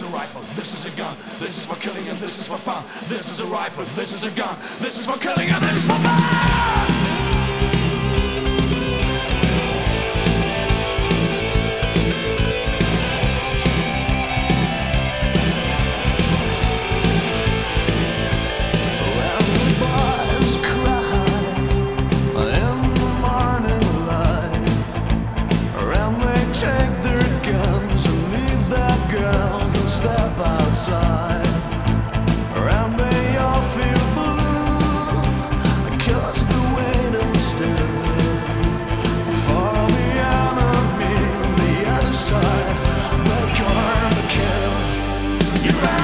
a rifle, this is a gun, this is for killing and this is for fun. This is a rifle, this is a gun, this is for killing and this is for fun. Take their guns and leave their girls and step outside.